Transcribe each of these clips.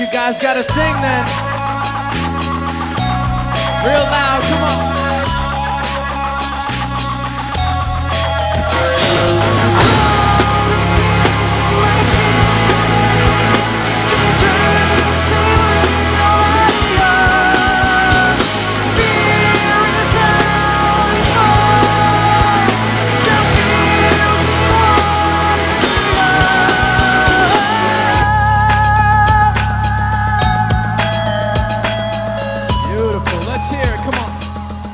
You guys gotta sing then. Real loud, come on. Let's hear it, come on.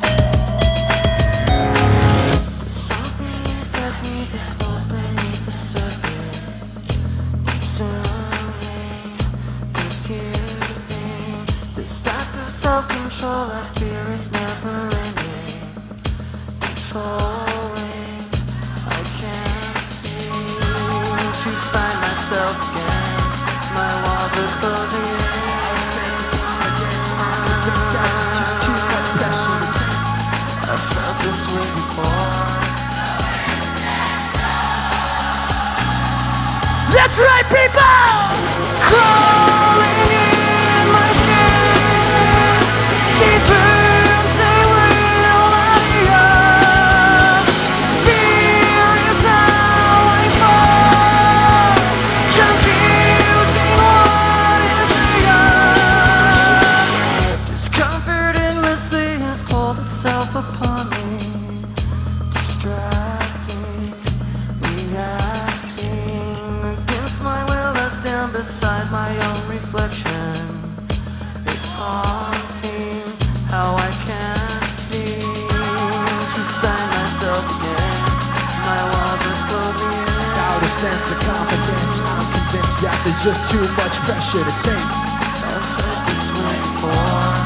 Something inside me that flows beneath the surface. Concerning, confusing. This type of self-control I fear is never ending. Controlling, I can't seem to find myself again. My walls are closing in. This way before. That's right, people! Crawling in my skin. These rooms, they will light up. Fear is how I fall. Confusing what is real. Discomfort endlessly has pulled itself upon me. Distracting, reacting against my will. I stand beside my own reflection. It's haunting how I can't seem to find myself again. My walls are closing in. Without a sense of confidence, I'm convinced that there's just too much pressure to take. I've felt this way before.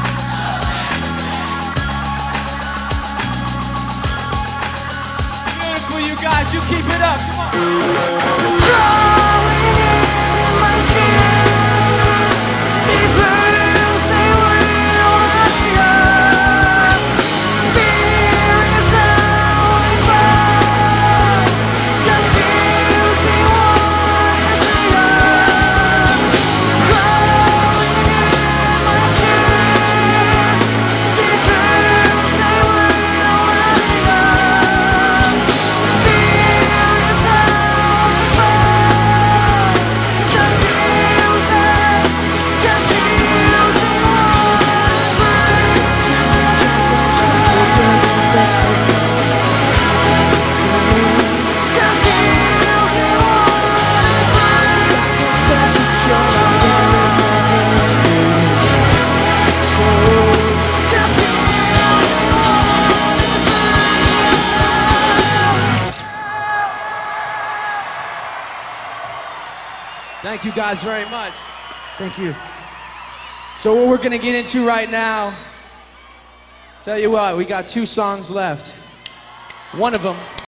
You guys, you keep it up, come on. Crawling in my skin. These rooms, they will light up. Fear is how I fall. Confusing what is real. Crawling in my skin. These rooms, they will light up. Thank you guys very much. Thank you. So what we're gonna get into right now, tell you what, we got 2 songs left. One of them